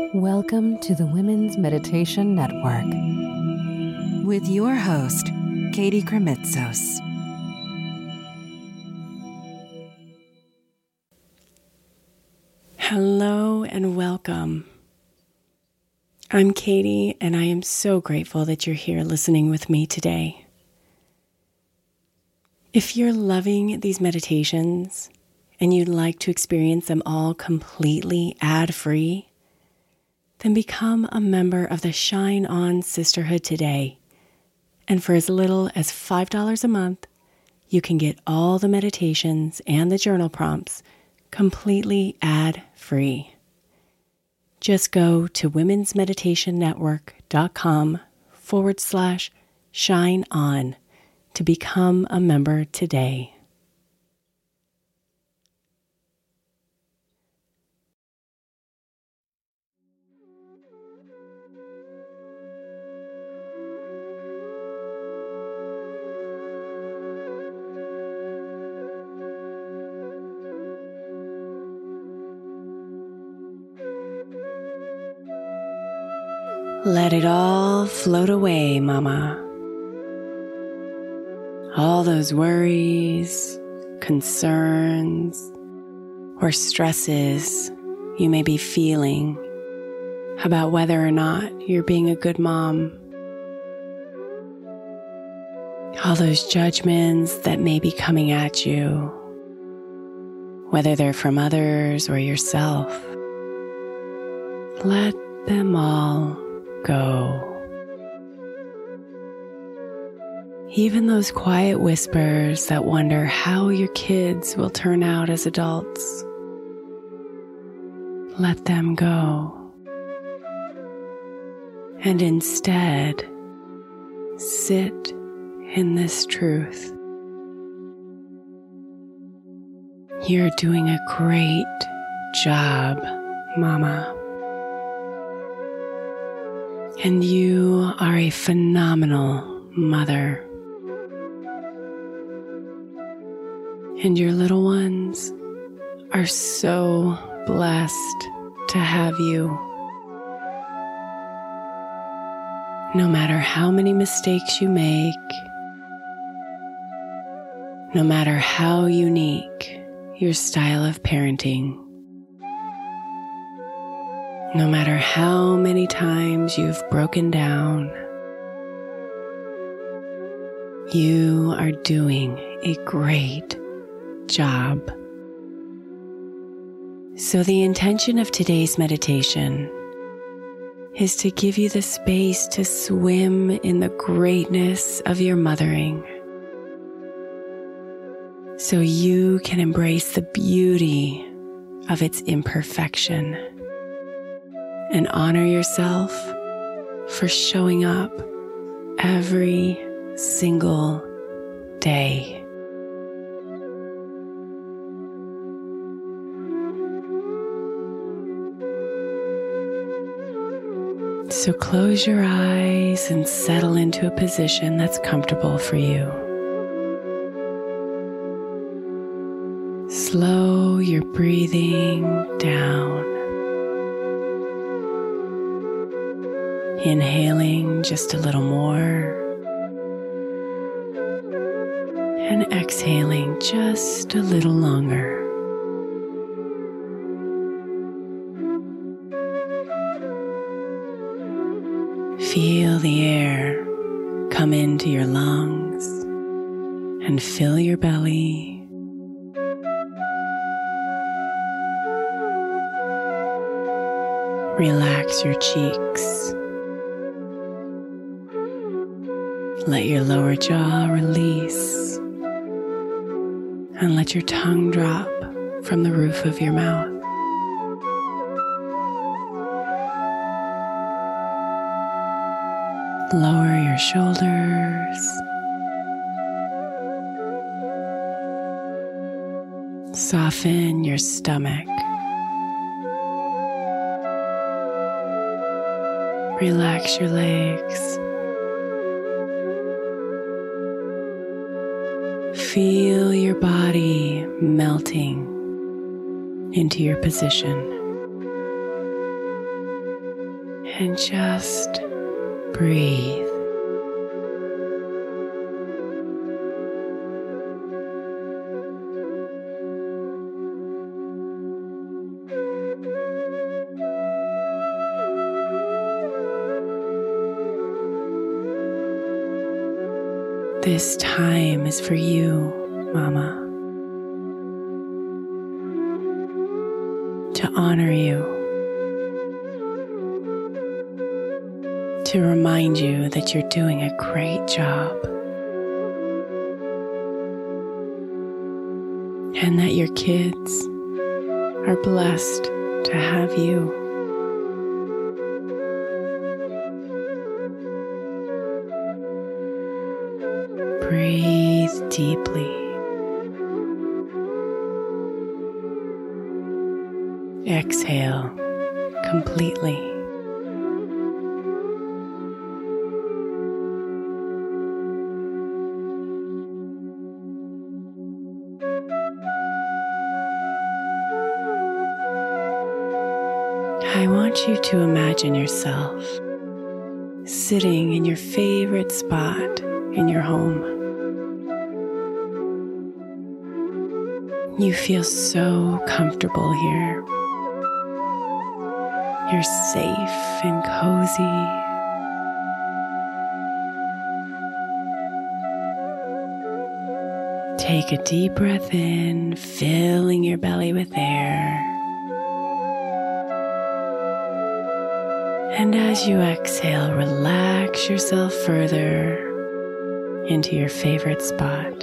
Welcome to the Women's Meditation Network with your host, Katie Krimitsos. Hello and welcome. I'm Katie, and I am so grateful that you're here listening with me today. If you're loving these meditations and you'd like to experience them all completely ad-free, then become a member of the Shine On Sisterhood today. And for as little as $5 a month, you can get all the meditations and the journal prompts completely ad-free. Just go to womensmeditationnetwork.com/shine on to become a member today. Let it all float away, Mama. All those worries, concerns, or stresses you may be feeling about whether or not you're being a good mom. All those judgments that may be coming at you, whether they're from others or yourself. Let them all go. Even those quiet whispers that wonder how your kids will turn out as adults. Let them go. And instead, sit in this truth. You're doing a great job, Mama. And you are a phenomenal mother. And your little ones are so blessed to have you. No matter how many mistakes you make, no matter how unique your style of parenting, no matter how many times you've broken down, you are doing a great job. So the intention of today's meditation is to give you the space to swim in the greatness of your mothering, so you can embrace the beauty of its imperfection and honor yourself for showing up every single day. So close your eyes and settle into a position that's comfortable for you. Slow your breathing down. Inhaling just a little more and exhaling just a little longer. Feel the air come into your lungs and fill your belly. Relax your cheeks. Let your lower jaw release and let your tongue drop from the roof of your mouth. Lower your shoulders. Soften your stomach. Relax your legs. Feel your body melting into your position. and just breathe. This time is for you, Mama, to honor you, to remind you that you're doing a great job, and that your kids are blessed to have you. Breathe deeply. Exhale completely. I want you to imagine yourself sitting in your favorite spot in your home. You feel so comfortable here. You're safe and cozy. Take a deep breath in, filling your belly with air. And as you exhale, relax yourself further into your favorite spot.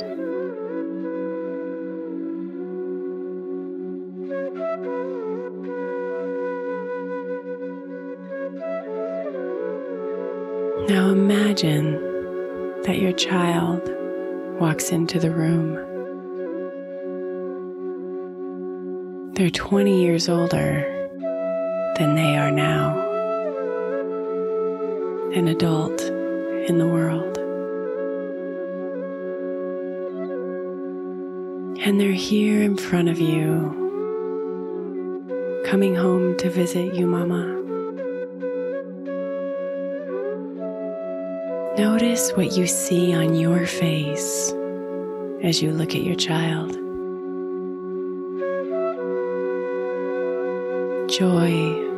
Now imagine that your child walks into the room. They're 20 years older than they are now, an adult in the world. And they're here in front of you, coming home to visit you, Mama. Notice what you see on your face as you look at your child. Joy,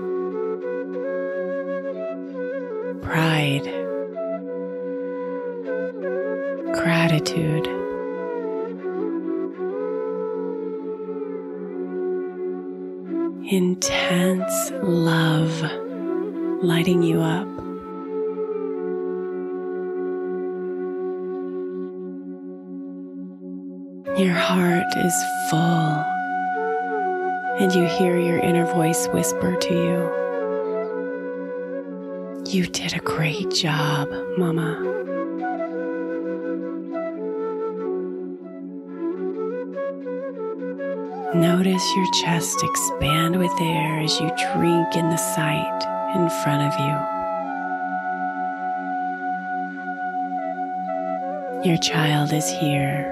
pride, gratitude, intense love lighting you up. Your heart is full, and you hear your inner voice whisper to you, "You did a great job, Mama." Notice your chest expand with air as you drink in the sight in front of you. Your child is here,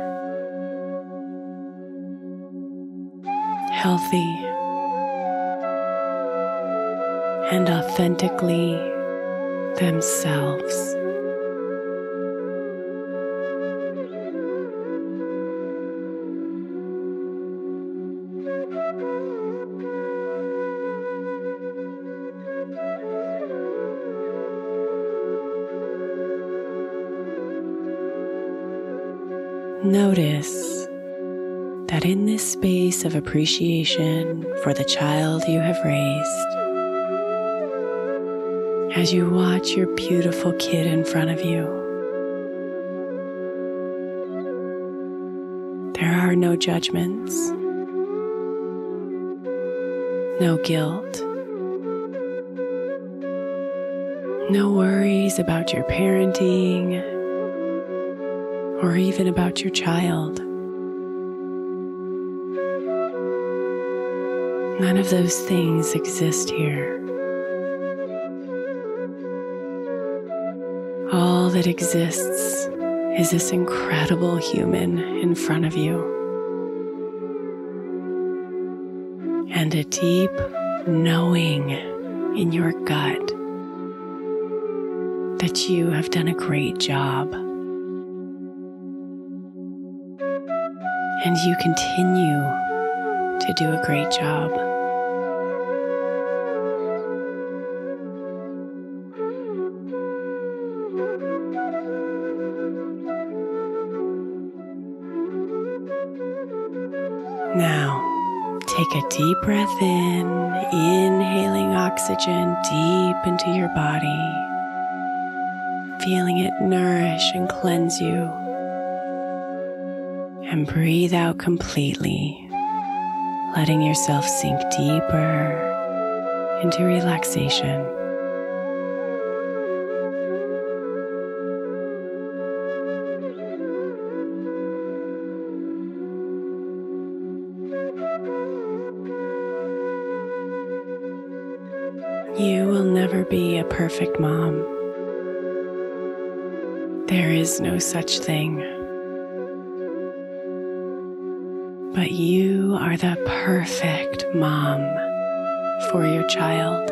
healthy and authentically themselves. Notice that in this space of appreciation for the child you have raised, as you watch your beautiful kid in front of you, there are no judgments, no guilt, no worries about your parenting or even about your child. None of those things exist here. All that exists is this incredible human in front of you, and a deep knowing in your gut that you have done a great job. And you continue to do a great job. Now, take a deep breath in, inhaling oxygen deep into your body, feeling it nourish and cleanse you. And breathe out completely, letting yourself sink deeper into relaxation. You will never be a perfect mom. There is no such thing. But you are the perfect mom for your child,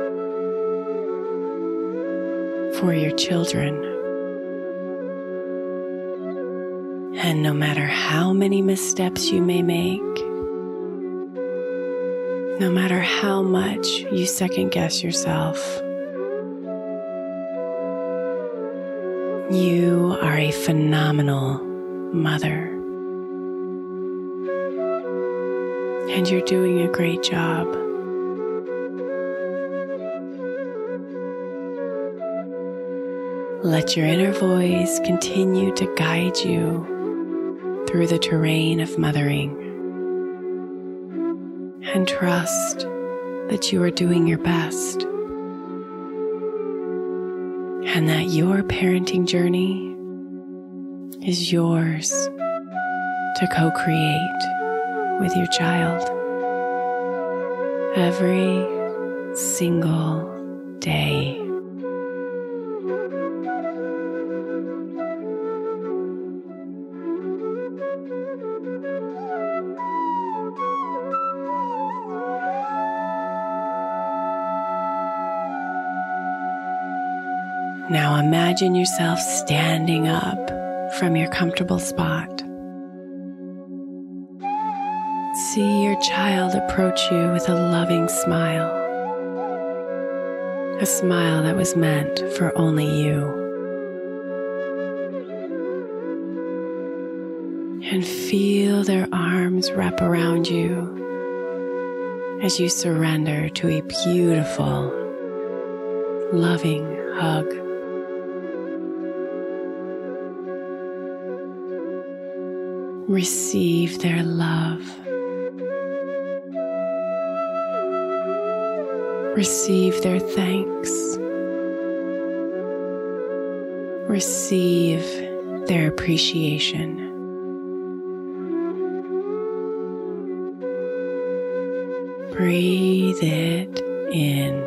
for your children. And no matter how many missteps you may make, no matter how much you second guess yourself, you are a phenomenal mother. And you're doing a great job. Let your inner voice continue to guide you through the terrain of mothering. And trust that you are doing your best. And that your parenting journey is yours to co-create with your child every single day. Now imagine yourself standing up from your comfortable spot. See your child approach you with a loving smile, a smile that was meant for only you. And feel their arms wrap around you as you surrender to a beautiful, loving hug. Receive their love. Receive their thanks. Receive their appreciation. Breathe it in.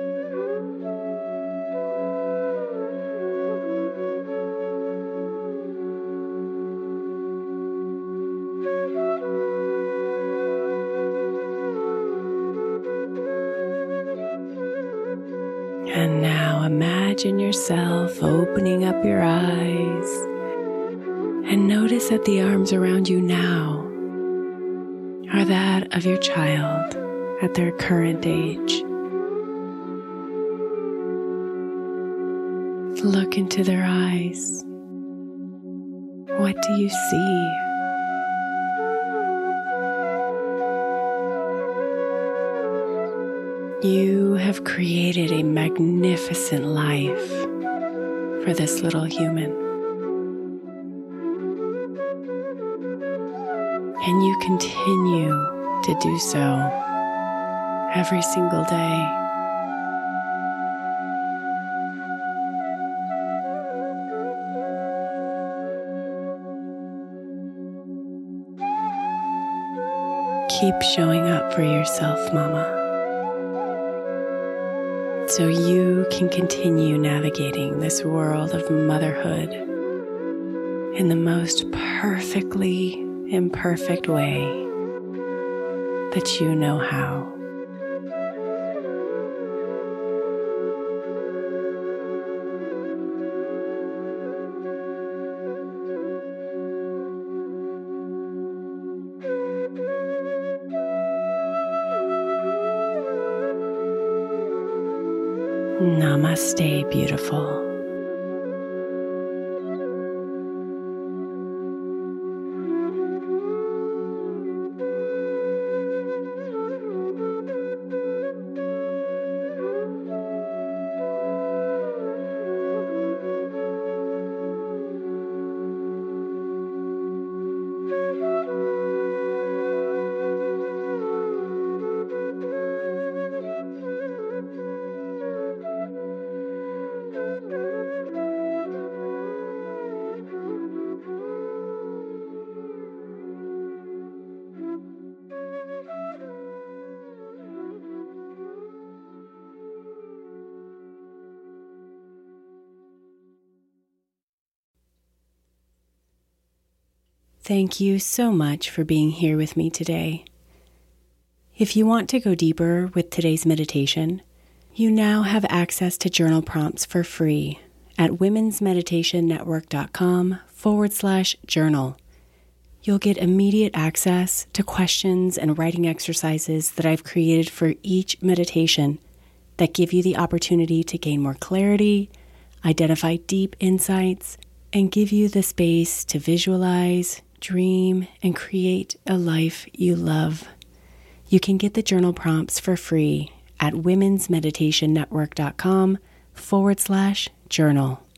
And now imagine yourself opening up your eyes and notice that the arms around you now are that of your child at their current age. Look into their eyes. What do you see? You have created a magnificent life for this little human. And you continue to do so every single day. Keep showing up for yourself, Mama, so you can continue navigating this world of motherhood in the most perfectly imperfect way that you know how. Namaste, beautiful. Thank you so much for being here with me today. If you want to go deeper with today's meditation, you now have access to journal prompts for free at womensmeditationnetwork.com/journal. You'll get immediate access to questions and writing exercises that I've created for each meditation that give you the opportunity to gain more clarity, identify deep insights, and give you the space to visualize, dream, and create a life you love. You can get the journal prompts for free at womensmeditationnetwork.com/journal.